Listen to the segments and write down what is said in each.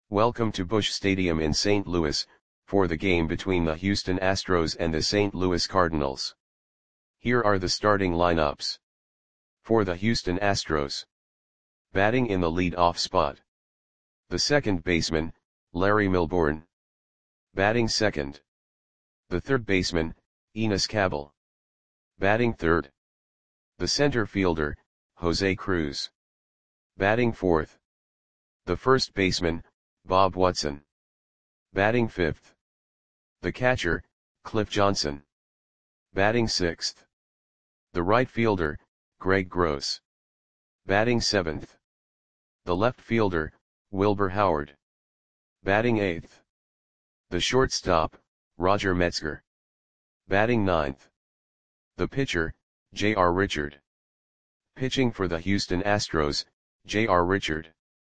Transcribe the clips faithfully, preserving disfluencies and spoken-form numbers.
Welcome to Busch Stadium in Saint Louis, for the game between the Houston Astros and the Saint Louis Cardinals. Here are the starting lineups. For the Houston Astros. Batting in the lead-off spot. The second baseman, Larry Milbourne. Batting second. The third baseman, Enos Cabell. Batting third. The center fielder, Jose Cruz. Batting fourth. The first baseman, Bob Watson. Batting fifth. The catcher, Cliff Johnson. Batting sixth. The right fielder, Greg Gross. Batting seventh. The left fielder, Wilbur Howard. Batting eighth. The shortstop, Roger Metzger. Batting ninth. The pitcher, J R Richard. Pitching for the Houston Astros, J R Richard.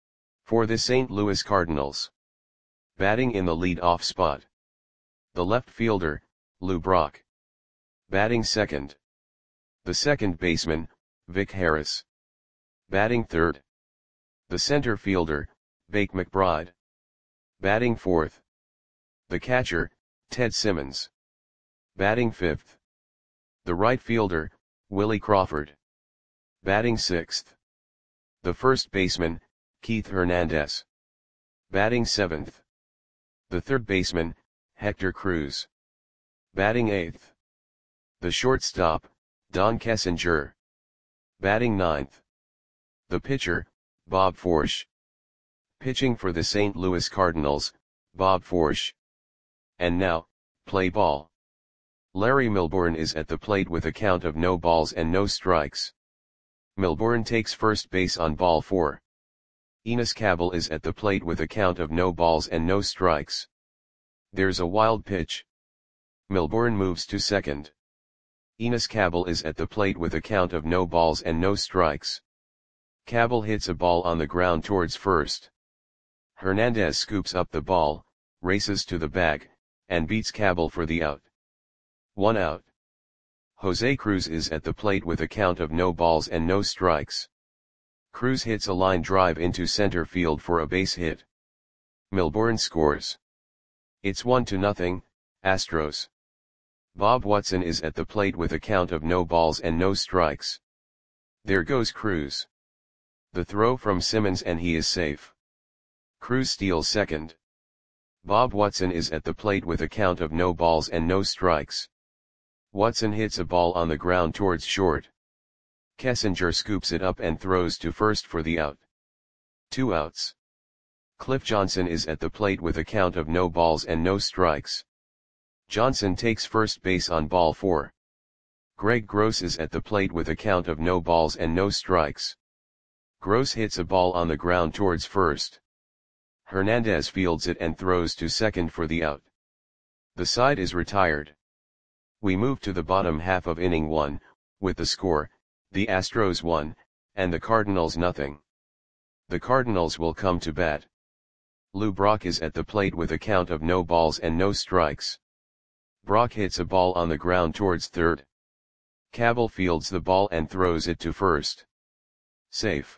For the Saint Louis Cardinals. Batting in the lead-off spot. The left fielder, Lou Brock. Batting second. The second baseman, Vic Harris. Batting third. The center fielder, Bake McBride. Batting fourth. The catcher, Ted Simmons. Batting fifth. The right fielder, Willie Crawford. Batting sixth. The first baseman, Keith Hernandez. Batting seventh. The third baseman, Hector Cruz. Batting eighth. The shortstop, Don Kessinger. Batting ninth. The pitcher, Bob Forsch. Pitching for the Saint Louis Cardinals, Bob Forsch. And now, play ball. Larry Milbourne is at the plate with a count of no balls and no strikes. Milbourne takes first base on ball four. Enos Cabell is at the plate with a count of no balls and no strikes. There's a wild pitch. Milbourne moves to second. Enos Cabell is at the plate with a count of no balls and no strikes. Cabell hits a ball on the ground towards first. Hernandez scoops up the ball, races to the bag, and beats Cabell for the out. One out. Jose Cruz is at the plate with a count of no balls and no strikes. Cruz hits a line drive into center field for a base hit. Milbourne scores. It's one to nothing, Astros. Bob Watson is at the plate with a count of no balls and no strikes. There goes Cruz. The throw from Simmons and he is safe. Cruz steals second. Bob Watson is at the plate with a count of no balls and no strikes. Watson hits a ball on the ground towards short. Kessinger scoops it up and throws to first for the out. Two outs. Cliff Johnson is at the plate with a count of no balls and no strikes. Johnson takes first base on ball four. Greg Gross is at the plate with a count of no balls and no strikes. Gross hits a ball on the ground towards first. Hernandez fields it and throws to second for the out. The side is retired. We move to the bottom half of inning one, with the score, the Astros one, and the Cardinals nothing. The Cardinals will come to bat. Lou Brock is at the plate with a count of no balls and no strikes. Brock hits a ball on the ground towards third. Cabell fields the ball and throws it to first. Safe.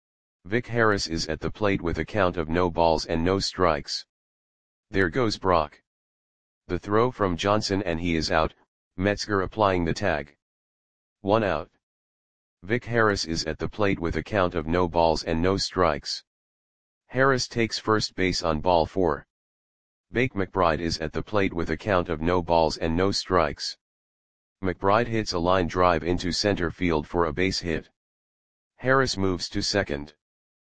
Vic Harris is at the plate with a count of no balls and no strikes. There goes Brock. The throw from Johnson and he is out, Metzger applying the tag. One out. Vic Harris is at the plate with a count of no balls and no strikes. Harris takes first base on ball four. Bake McBride is at the plate with a count of no balls and no strikes. McBride hits a line drive into center field for a base hit. Harris moves to second.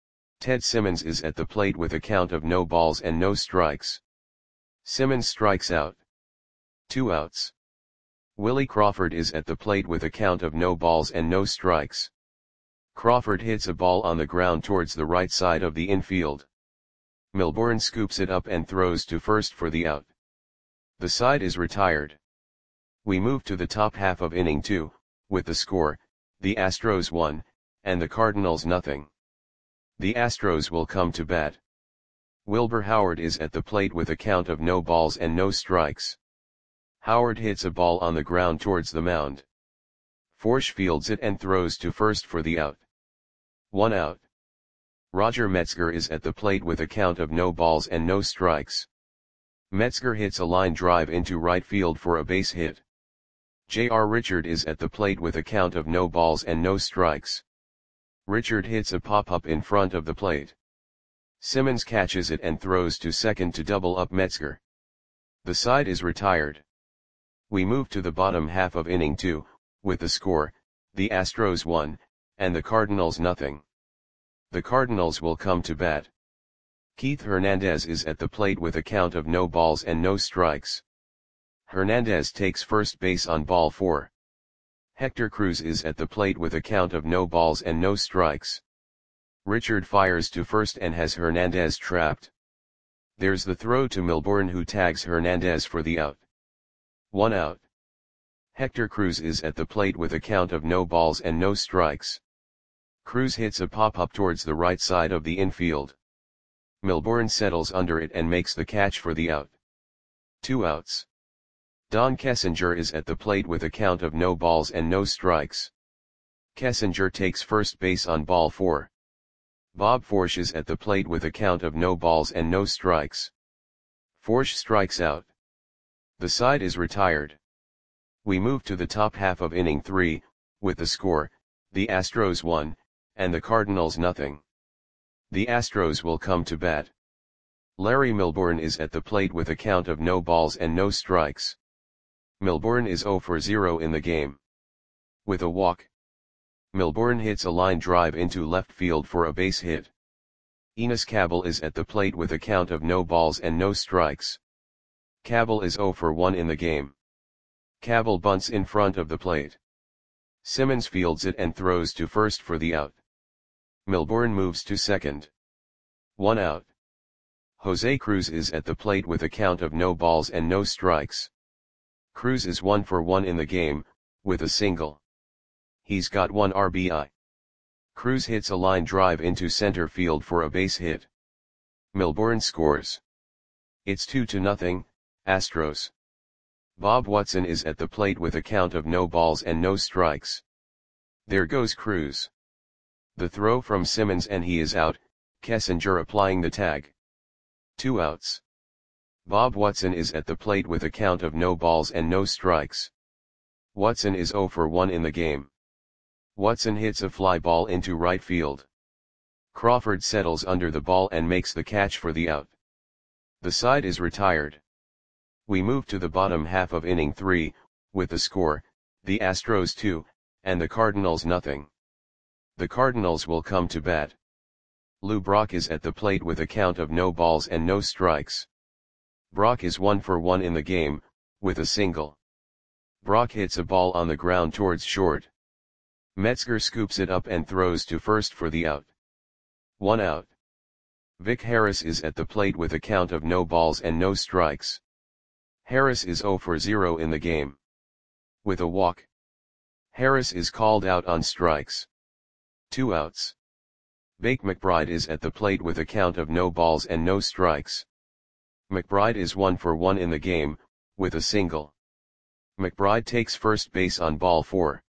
Ted Simmons is at the plate with a count of no balls and no strikes. Simmons strikes out. Two outs. Willie Crawford is at the plate with a count of no balls and no strikes. Crawford hits a ball on the ground towards the right side of the infield. Milbourne scoops it up and throws to first for the out. The side is retired. We move to the top half of inning two, with the score, the Astros one, and the Cardinals nothing. The Astros will come to bat. Wilbur Howard is at the plate with a count of no balls and no strikes. Howard hits a ball on the ground towards the mound. Forsch fields it and throws to first for the out. One out. Roger Metzger is at the plate with a count of no balls and no strikes. Metzger hits a line drive into right field for a base hit. J R Richard is at the plate with a count of no balls and no strikes. Richard hits a pop-up in front of the plate. Simmons catches it and throws to second to double up Metzger. The side is retired. We move to the bottom half of inning two, with the score, the Astros one, and the Cardinals nothing. The Cardinals will come to bat. Keith Hernandez is at the plate with a count of no balls and no strikes. Hernandez takes first base on ball four. Hector Cruz is at the plate with a count of no balls and no strikes. Richard fires to first and has Hernandez trapped. There's the throw to Milbourne, who tags Hernandez for the out. One out. Hector Cruz is at the plate with a count of no balls and no strikes. Cruz hits a pop-up towards the right side of the infield. Milbourne settles under it and makes the catch for the out. Two outs. Don Kessinger is at the plate with a count of no balls and no strikes. Kessinger takes first base on ball four. Bob Forsch is at the plate with a count of no balls and no strikes. Forsch strikes out. The side is retired. We move to the top half of inning three, with the score, the Astros one, and the Cardinals nothing. The Astros will come to bat. Larry Milbourne is at the plate with a count of no balls and no strikes. Milbourne is zero for zero in the game. With a walk, Milbourne hits a line drive into left field for a base hit. Enos Cabell is at the plate with a count of no balls and no strikes. Cabell is zero for one in the game. Cabell bunts in front of the plate. Simmons fields it and throws to first for the out. Milbourne moves to second. One out. Jose Cruz is at the plate with a count of no balls and no strikes. Cruz is one for one in the game, with a single. He's got one R B I. Cruz hits a line drive into center field for a base hit. Milbourne scores. It's two to nothing, Astros. Bob Watson is at the plate with a count of no balls and no strikes. There goes Cruz. The throw from Simmons and he is out, Kessinger applying the tag. Two outs. Bob Watson is at the plate with a count of no balls and no strikes. Watson is zero for one in the game. Watson hits a fly ball into right field. Crawford settles under the ball and makes the catch for the out. The side is retired. We move to the bottom half of inning three, with the score, the Astros two, and the Cardinals nothing. The Cardinals will come to bat. Lou Brock is at the plate with a count of no balls and no strikes. Brock is one for one in the game, with a single. Brock hits a ball on the ground towards short. Metzger scoops it up and throws to first for the out. One out. Vic Harris is at the plate with a count of no balls and no strikes. Harris is zero for zero in the game. With a walk, Harris is called out on strikes. Two outs. Bake McBride is at the plate with a count of no balls and no strikes. McBride is one for one in the game, with a single. McBride takes first base on ball four.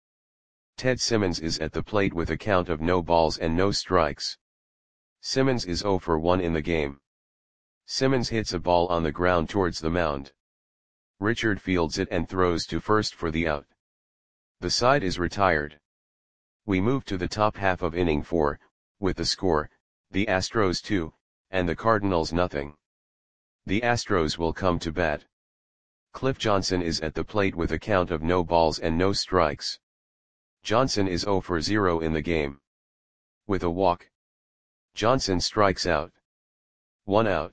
Ted Simmons is at the plate with a count of no balls and no strikes. Simmons is zero for one in the game. Simmons hits a ball on the ground towards the mound. Richard fields it and throws to first for the out. The side is retired. We move to the top half of inning four, with the score, the Astros two, and the Cardinals nothing. The Astros will come to bat. Cliff Johnson is at the plate with a count of no balls and no strikes. Johnson is zero for zero in the game. With a walk, Johnson strikes out. One out.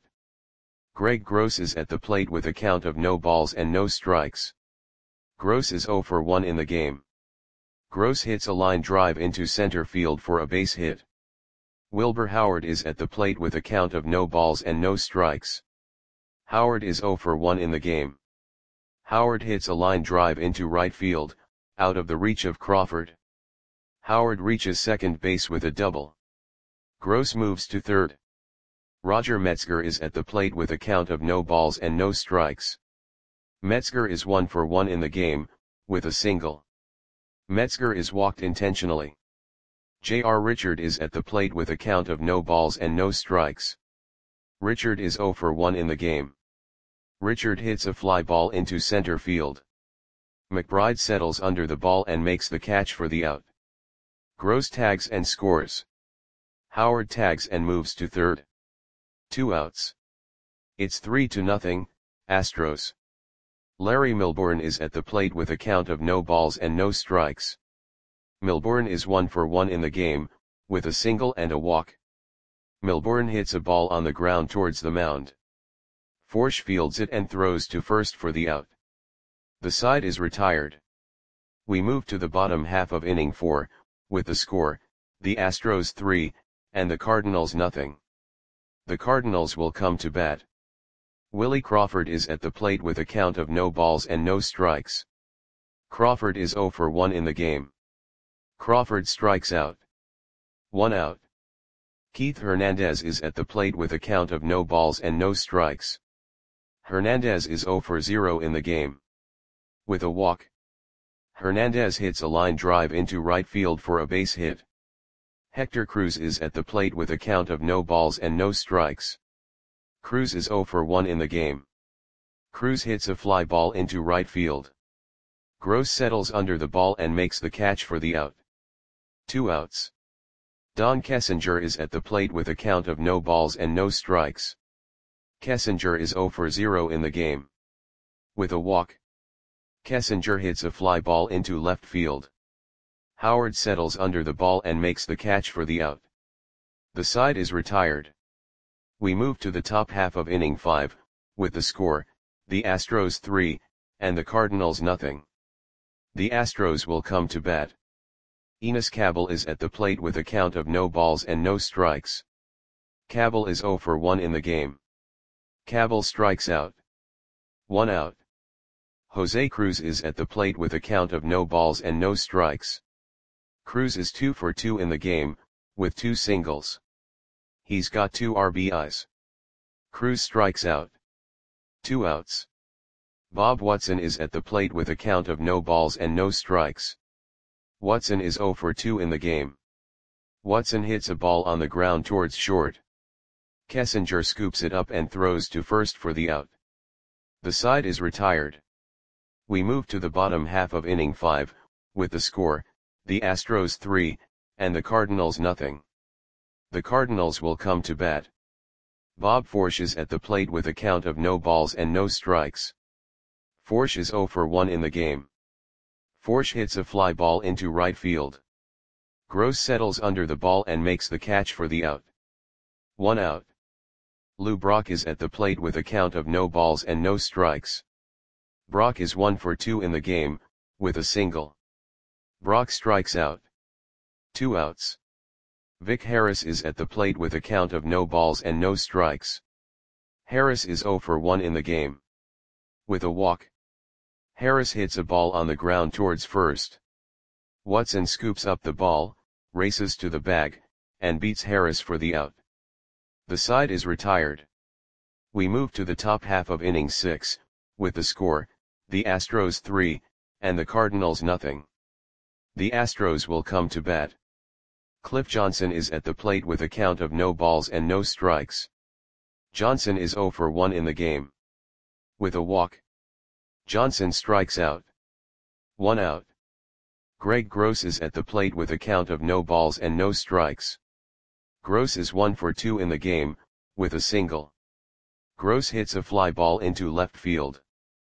Greg Gross is at the plate with a count of no balls and no strikes. Gross is zero for one in the game. Gross hits a line drive into center field for a base hit. Wilbur Howard is at the plate with a count of no balls and no strikes. Howard is zero for one in the game. Howard hits a line drive into right field, out of the reach of Crawford. Howard reaches second base with a double. Gross moves to third. Roger Metzger is at the plate with a count of no balls and no strikes. Metzger is one for one in the game, with a single. Metzger is walked intentionally. J R Richard is at the plate with a count of no balls and no strikes. Richard is zero for one in the game. Richard hits a fly ball into center field. McBride settles under the ball and makes the catch for the out. Gross tags and scores. Howard tags and moves to third. Two outs. It's three to nothing, Astros. Larry Milbourne is at the plate with a count of no balls and no strikes. Milbourne is one for one in the game, with a single and a walk. Milbourne hits a ball on the ground towards the mound. Forsch fields it and throws to first for the out. The side is retired. We move to the bottom half of inning four, with the score, the Astros three, and the Cardinals nothing. The Cardinals will come to bat. Willie Crawford is at the plate with a count of no balls and no strikes. Crawford is zero for one in the game. Crawford strikes out. One out. Keith Hernandez is at the plate with a count of no balls and no strikes. Hernandez is zero for zero in the game. With a walk. Hernandez hits a line drive into right field for a base hit. Hector Cruz is at the plate with a count of no balls and no strikes. Cruz is zero for one in the game. Cruz hits a fly ball into right field. Gross settles under the ball and makes the catch for the out. Two outs. Don Kessinger is at the plate with a count of no balls and no strikes. Kessinger is zero for zero in the game. With a walk. Kessinger hits a fly ball into left field. Howard settles under the ball and makes the catch for the out. The side is retired. We move to the top half of inning five, with the score, the Astros three, and the Cardinals nothing. The Astros will come to bat. Enos Cabell is at the plate with a count of no balls and no strikes. Cabell is zero for one in the game. Cabell strikes out. One out. Jose Cruz is at the plate with a count of no balls and no strikes. Cruz is two for two in the game, with two singles. He's got two R B Is. Cruz strikes out. Two outs. Bob Watson is at the plate with a count of no balls and no strikes. Watson is zero for two in the game. Watson hits a ball on the ground towards short. Kessinger scoops it up and throws to first for the out. The side is retired. We move to the bottom half of inning five, with the score, the Astros three, and the Cardinals nothing. The Cardinals will come to bat. Bob Forsch is at the plate with a count of no balls and no strikes. Forsch is zero for one in the game. Forsch hits a fly ball into right field. Gross settles under the ball and makes the catch for the out. One out. Lou Brock is at the plate with a count of no balls and no strikes. Brock is one for two in the game, with a single. Brock strikes out. Two outs. Vic Harris is at the plate with a count of no balls and no strikes. Harris is zero for one in the game. With a walk. Harris hits a ball on the ground towards first. Watson scoops up the ball, races to the bag, and beats Harris for the out. The side is retired. We move to the top half of inning six, with the score, the Astros three, and the Cardinals nothing. The Astros will come to bat. Cliff Johnson is at the plate with a count of no balls and no strikes. Johnson is zero for one in the game. With a walk. Johnson strikes out. One out. Greg Gross is at the plate with a count of no balls and no strikes. Gross is one for two in the game, with a single. Gross hits a fly ball into left field.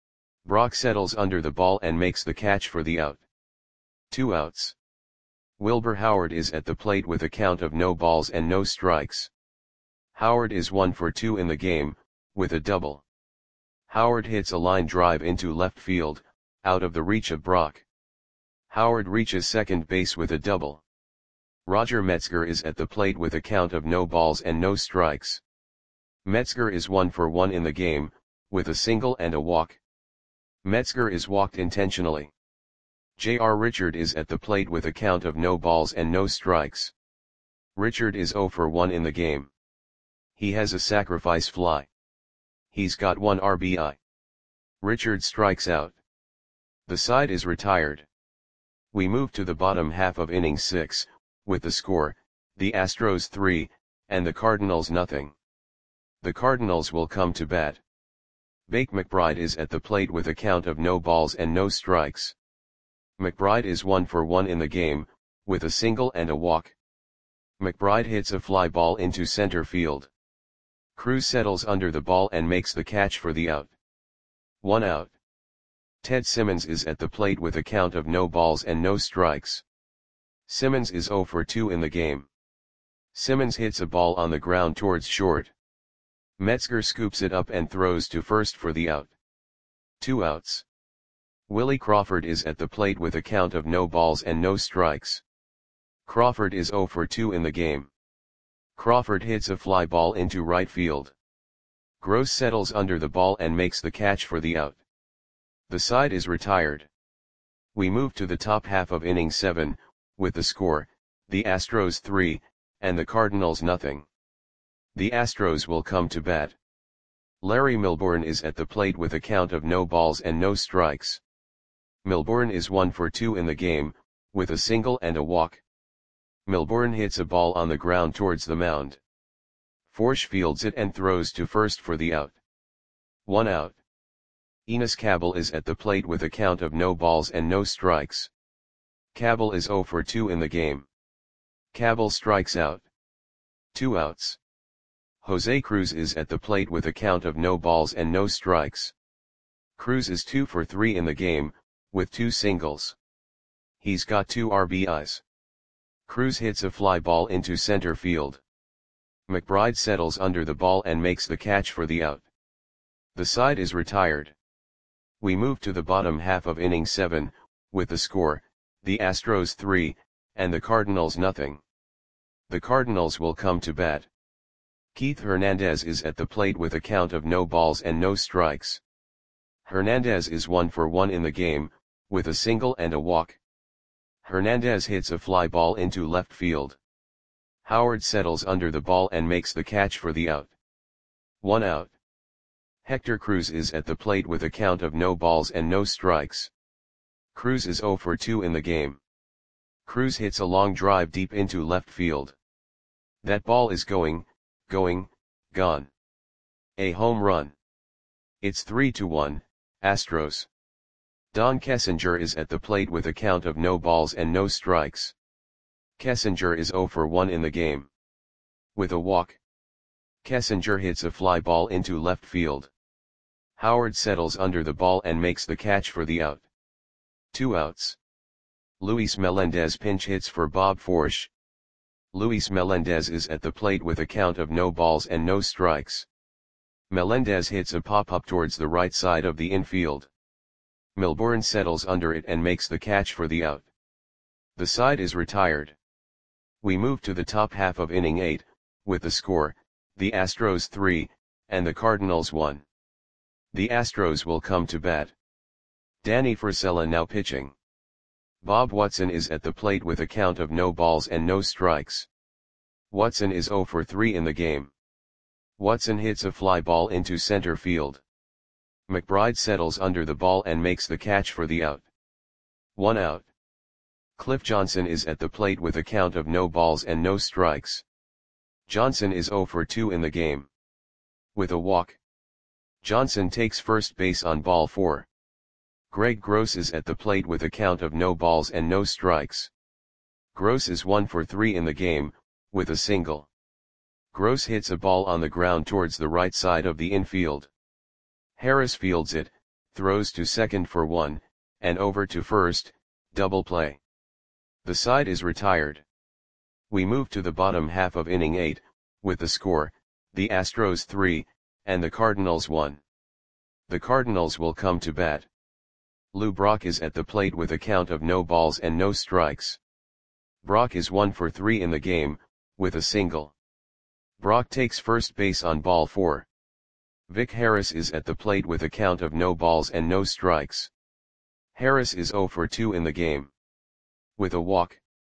Brock settles under the ball and makes the catch for the out. Two outs. Wilbur Howard is at the plate with a count of no balls and no strikes. Howard is one for two in the game, with a double. Howard hits a line drive into left field, out of the reach of Brock. Howard reaches second base with a double. Roger Metzger is at the plate with a count of no balls and no strikes. Metzger is one for one in the game, with a single and a walk. Metzger is walked intentionally. J R Richard is at the plate with a count of no balls and no strikes. Richard is zero for one in the game. He has a sacrifice fly. He's got one R B I. Richard strikes out. The side is retired. We move to the bottom half of inning six, with the score, the Astros three, and the Cardinals nothing. The Cardinals will come to bat. Bake McBride is at the plate with a count of no balls and no strikes. McBride is one for one in the game, with a single and a walk. McBride hits a fly ball into center field. Cruz settles under the ball and makes the catch for the out. One out. Ted Simmons is at the plate with a count of no balls and no strikes. Simmons is zero for two in the game. Simmons hits a ball on the ground towards short. Metzger scoops it up and throws to first for the out. Two outs. Willie Crawford is at the plate with a count of no balls and no strikes. Crawford is zero for two in the game. Crawford hits a fly ball into right field. Gross settles under the ball and makes the catch for the out. The side is retired. We move to the top half of inning seven, with the score, the Astros three, and the Cardinals nothing. The Astros will come to bat. Larry Milbourne is at the plate with a count of no balls and no strikes. Milbourne is one for two in the game, with a single and a walk. Milbourne hits a ball on the ground towards the mound. Forsch fields it and throws to first for the out. One out. Enos Cabell is at the plate with a count of no balls and no strikes. Cabell is zero for two in the game. Cabell strikes out. Two outs. Jose Cruz is at the plate with a count of no balls and no strikes. Cruz is two for three in the game, with two singles. He's got two R B Is. Cruz hits a fly ball into center field. McBride settles under the ball and makes the catch for the out. The side is retired. We move to the bottom half of inning seven, with the score, the Astros three, and the Cardinals nothing. The Cardinals will come to bat. Keith Hernandez is at the plate with a count of no balls and no strikes. Hernandez is one for one in the game, with a single and a walk. Hernandez hits a fly ball into left field. Howard settles under the ball and makes the catch for the out. One out. Hector Cruz is at the plate with a count of no balls and no strikes. Cruz is zero for two in the game. Cruz hits a long drive deep into left field. That ball is going, going, gone. A home run. It's three to one, Astros. Don Kessinger is at the plate with a count of no balls and no strikes. Kessinger is zero for one in the game. With a walk. Kessinger hits a fly ball into left field. Howard settles under the ball and makes the catch for the out. Two outs. Luis Melendez pinch hits for Bob Forsch. Luis Melendez is at the plate with a count of no balls and no strikes. Melendez hits a pop-up towards the right side of the infield. Milbourne settles under it and makes the catch for the out. The side is retired. We move to the top half of inning eight, with the score, the Astros three, and the Cardinals one. The Astros will come to bat. Danny Frisella now pitching. Bob Watson is at the plate with a count of no balls and no strikes. Watson is zero for three in the game. Watson hits a fly ball into center field. McBride settles under the ball and makes the catch for the out. One out. Cliff Johnson is at the plate with a count of no balls and no strikes. Johnson is zero for two in the game. With a walk. Johnson takes first base on ball four. Greg Gross is at the plate with a count of no balls and no strikes. Gross is one for three in the game, with a single. Gross hits a ball on the ground towards the right side of the infield. Harris fields it, throws to second for one, and over to first, double play. The side is retired. We move to the bottom half of inning eight, with the score, the Astros three, and the Cardinals one. The Cardinals will come to bat. Lou Brock is at the plate with a count of no balls and no strikes. Brock is one for three in the game, with a single. Brock takes first base on ball four. Vic Harris is at the plate with a count of no balls and no strikes. Harris is zero for two in the game. With a walk.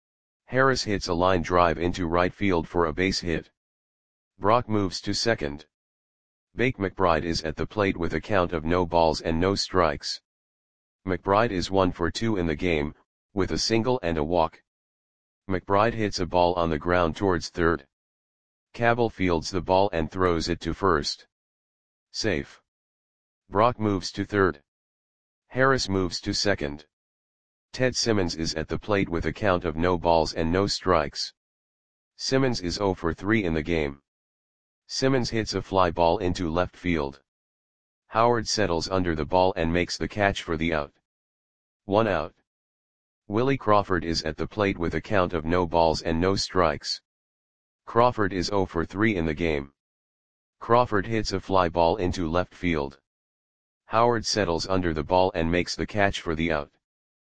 Harris hits a line drive into right field for a base hit. Brock moves to second. Bake McBride is at the plate with a count of no balls and no strikes. McBride is one for two in the game, with a single and a walk. McBride hits a ball on the ground towards third. Cabell fields the ball and throws it to first. Safe. Brock moves to third. Harris moves to second. Ted Simmons is at the plate with a count of no balls and no strikes. Simmons is zero for three in the game. Simmons hits a fly ball into left field. Howard settles under the ball and makes the catch for the out. One out. Willie Crawford is at the plate with a count of no balls and no strikes. Crawford is zero for three in the game. Crawford hits a fly ball into left field. Howard settles under the ball and makes the catch for the out.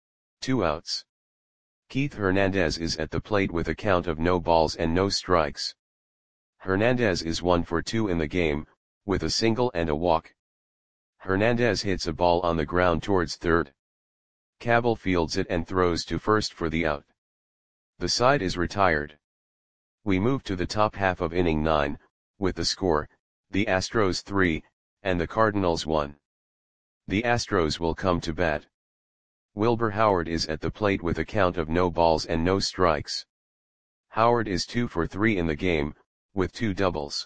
Two outs. Keith Hernandez is at the plate with a count of no balls and no strikes. Hernandez is one for two in the game, with a single and a walk. Hernandez hits a ball on the ground towards third. Cabell fields it and throws to first for the out. The side is retired. We move to the top half of inning nine, with the score, the Astros three, and the Cardinals one. The Astros will come to bat. Wilbur Howard is at the plate with a count of no balls and no strikes. Howard is two for three in the game, with two doubles.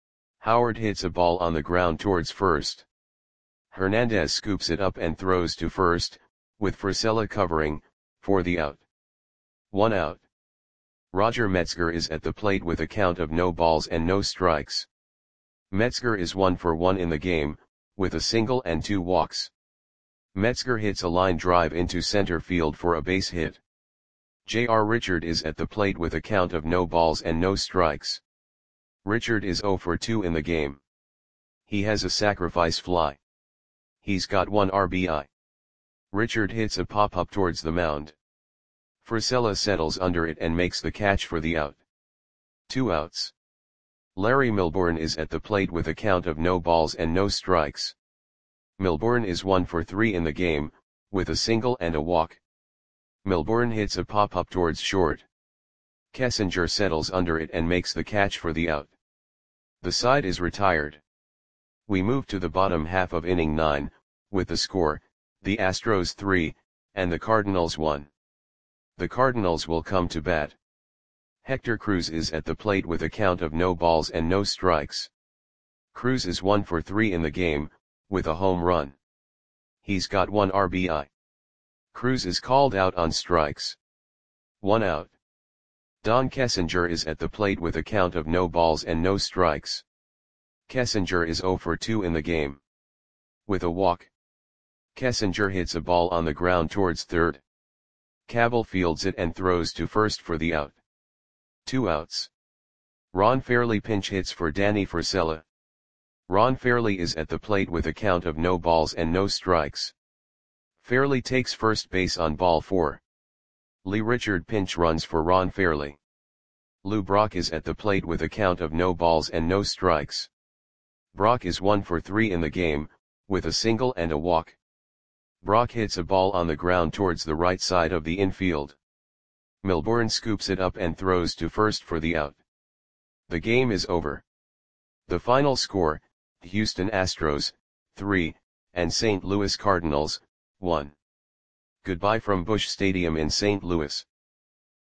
Howard hits a ball on the ground towards first. Hernandez scoops it up and throws to first, with Frisella covering, for the out. One out. Roger Metzger is at the plate with a count of no balls and no strikes. Metzger is one for one in the game, with a single and two walks. Metzger hits a line drive into center field for a base hit. J R Richard is at the plate with a count of no balls and no strikes. Richard is zero for two in the game. He has a sacrifice fly. He's got one R B I. Richard hits a pop-up towards the mound. Frisella settles under it and makes the catch for the out. Two outs. Larry Milbourne is at the plate with a count of no balls and no strikes. Milbourne is one for three in the game, with a single and a walk. Milbourne hits a pop-up towards short. Kessinger settles under it and makes the catch for the out. The side is retired. We move to the bottom half of inning nine, with the score, the Astros three, and the Cardinals one. The Cardinals will come to bat. Hector Cruz is at the plate with a count of no balls and no strikes. Cruz is one for three in the game, with a home run. He's got one R B I. Cruz is called out on strikes. One out. Don Kessinger is at the plate with a count of no balls and no strikes. Kessinger is zero for two in the game. With a walk. Kessinger hits a ball on the ground towards third. Cabell fields it and throws to first for the out. Two outs. Ron Fairly pinch hits for Danny Frisella. Ron Fairly is at the plate with a count of no balls and no strikes. Fairly takes first base on ball four. Lee Richard pinch runs for Ron Fairly. Lou Brock is at the plate with a count of no balls and no strikes. Brock is one for three in the game, with a single and a walk. Brock hits a ball on the ground towards the right side of the infield. Milbourne scoops it up and throws to first for the out. The game is over. The final score, Houston Astros, three, and Saint Louis Cardinals, one. Goodbye from Busch Stadium in Saint Louis.